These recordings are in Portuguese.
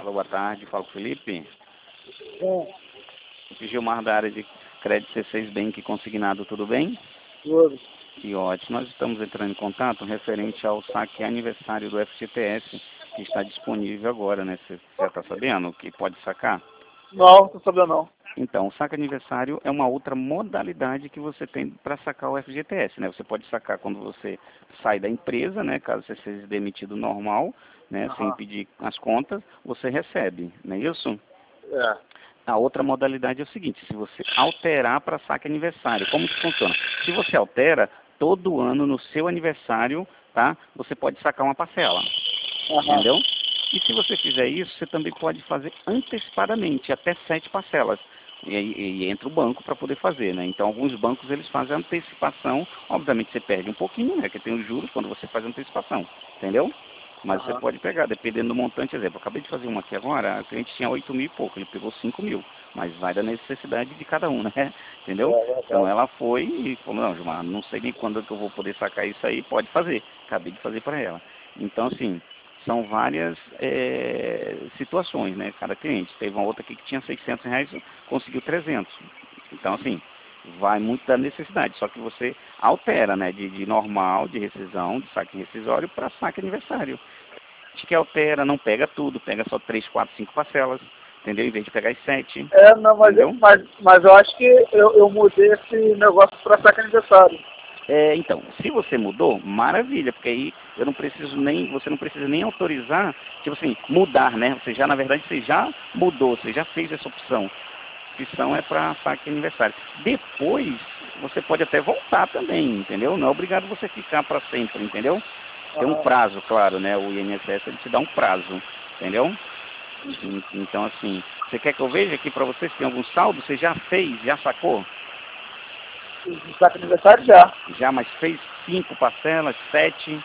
Alô, boa tarde, fala com o Felipe. É, Gilmar da área de crédito C6 Bank consignado, tudo bem? tudo. Que ótimo. Nós estamos entrando em contato referente ao saque aniversário do FGTS, que está disponível agora, né? Você já está sabendo que pode sacar? Não tô sabendo não. Então, o saque aniversário é uma outra modalidade que você tem para sacar o FGTS, né? Você pode sacar quando você sai da empresa, né? Caso você seja demitido normal, né? Sem Aham. pedir as contas, você recebe, não é isso? É. A outra modalidade é o seguinte, se você alterar para saque aniversário, como que funciona? Se você altera, todo ano no seu aniversário, tá? Você pode sacar uma parcela, Aham. entendeu? E se você fizer isso, você também pode fazer antecipadamente, até 7 parcelas. E entra o banco para poder fazer, né? Então, alguns bancos, eles fazem antecipação. Obviamente, você perde um pouquinho, né? Que tem os juros quando você faz antecipação, entendeu? Mas você Aham. pode pegar, dependendo do montante. Exemplo, eu acabei de fazer uma aqui agora, a cliente tinha 8 mil e pouco, ele pegou 5 mil. Mas vai da necessidade de cada um, né? Entendeu? É Então, verdade. ela foi e falou, não, Gilmar, não sei nem quando que eu vou poder sacar isso aí, pode fazer. Acabei de fazer para ela. Então, assim, são várias situações, né? Cada cliente. Teve uma outra aqui que tinha R$ 600, conseguiu 300. Então, assim, vai muito da necessidade. Só que você altera, né? De normal, de rescisão, de saque rescisório para saque aniversário. Acho que altera, não pega tudo, pega só 3, 4, 5 parcelas, entendeu? Em vez de pegar as 7, É, não, entendeu? mas eu acho que eu mudei esse negócio pra saque aniversário. Então, se você mudou, maravilha, porque aí eu não preciso nem, você não precisa nem autorizar, tipo assim, mudar, né? Você já, na verdade, você já mudou, você já fez essa opção. A opção é para saque aniversário. Depois, você pode até voltar também, entendeu? Não é obrigado você ficar para sempre, entendeu? Tem um Aham. prazo, claro, né? O INSS, ele te dá um prazo, entendeu? Então, assim, você quer que eu veja aqui para você se tem algum saldo? Você já fez, já sacou? O saque aniversário já. Já, mas fez 5 parcelas, 7?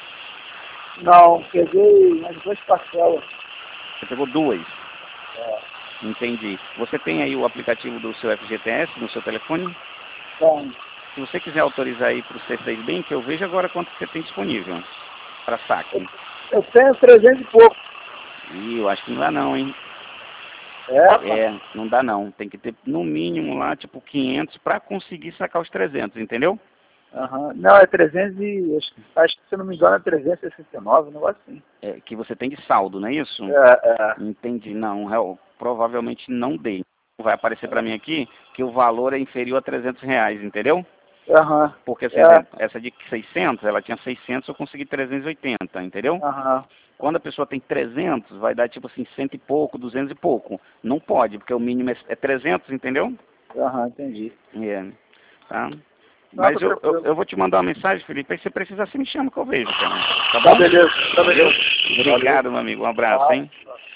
Não, peguei as 2 parcelas. Você pegou 2? É. Entendi. Você tem aí o aplicativo do seu FGTS no seu telefone? Então, Se você quiser autorizar aí para o C6 Bank, eu vejo agora quanto que você tem disponível para saque. eu tenho 300 e pouco. Ih, eu acho que não dá não, hein? É, pá. Não dá não. Tem que ter no mínimo lá, tipo, 500 para conseguir sacar os 300, entendeu? Aham. Não, é 300 e... Acho que, se eu não me engano, é 369, um negócio assim. Que você tem de saldo, não é isso? É. Entendi. Não, provavelmente não dei. Vai aparecer para mim aqui que o valor é inferior a R$ 300, entendeu? Aham. Porque, por É. exemplo, essa de 600, ela tinha 600, eu consegui 380, entendeu? Aham. Quando a pessoa tem 300, vai dar tipo assim, 100 e pouco, 200 e pouco. Não pode, porque o mínimo é 300, entendeu? Aham, entendi. É, tá? Não, Mas tá eu tranquilo. vou te mandar uma mensagem, Felipe, aí você precisa, você me chama que eu vejo, cara. Tá Tá bom? beleza, tá Valeu? beleza. Valeu. Obrigado, meu amigo. Um abraço, Tá. hein?